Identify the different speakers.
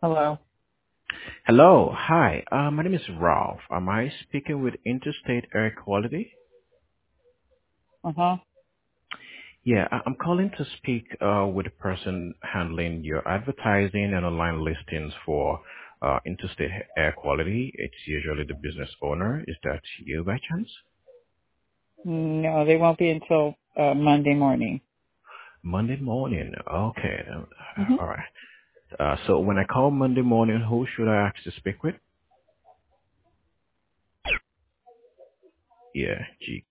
Speaker 1: Hello.
Speaker 2: Hello. Hi. My name is Ralph. Am I speaking with Interstate Air Quality?
Speaker 1: Uh-huh.
Speaker 2: Yeah, I'm calling to speak with the person handling your advertising and online listings for Interstate Air Quality. It's usually the business owner. Is that you by chance?
Speaker 1: No, they won't be until Monday morning.
Speaker 2: Monday morning. Okay.
Speaker 1: Hmm.
Speaker 2: All right. So when I call Monday morning, who should I ask to speak with? Yeah, G.